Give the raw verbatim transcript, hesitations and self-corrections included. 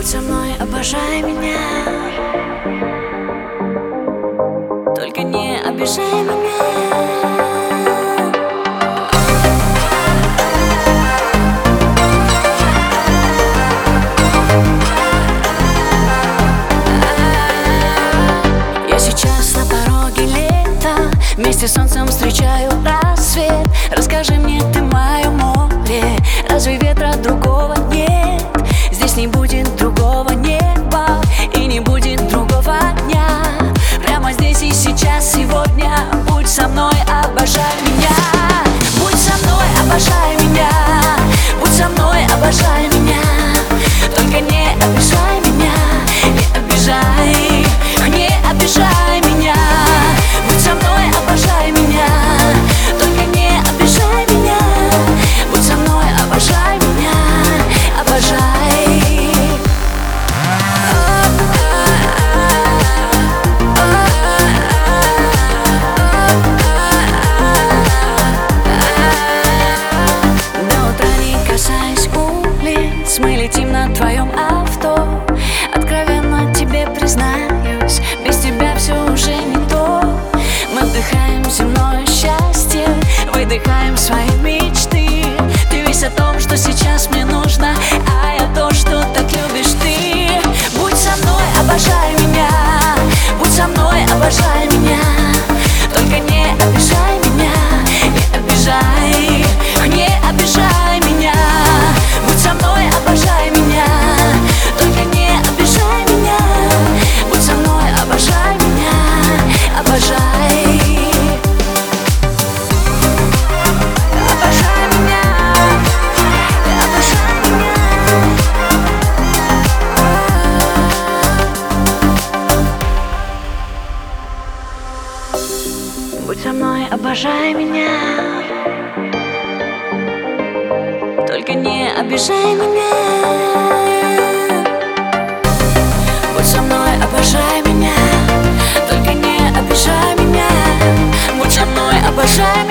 со мной, обожай меня, только не обижай меня. Вместе с солнцем встречаю рассвет. Расскажи мне, ты мое море, разве ветра другого нет? Здесь не будет другого неба и не будет другого дня. Прямо здесь и сейчас, сегодня. Будь со мной, обожай меня. Будь со мной, обожай меня. Будь со мной, обожай меня. Только не обижай меня, не обижай, не обижай меня. Будь со мной, обожай меня, только не обижай меня. Будь со мной, обожай меня, обожай. До утра не касаясь улиц, мы летим на твоем авто. Откровенно тебе признаюсь, без тебя все уже не то. Мы вдыхаем земное счастье, выдыхаем свои мечты. Ты весь о том, что сейчас мне нужно, а я то, что так любишь ты. Будь со мной, обожай меня. Будь со мной, обожай меня. Только не обижай меня, не обижай, не обижай меня. Будь со мной, обожай меня. Только не обижай меня. Будь со мной, обожай меня, обожай. Будь со мной, обожай меня, только не обижай меня. Будь со мной, обожай меня, только не обижай меня. Будь со мной, обожай меня.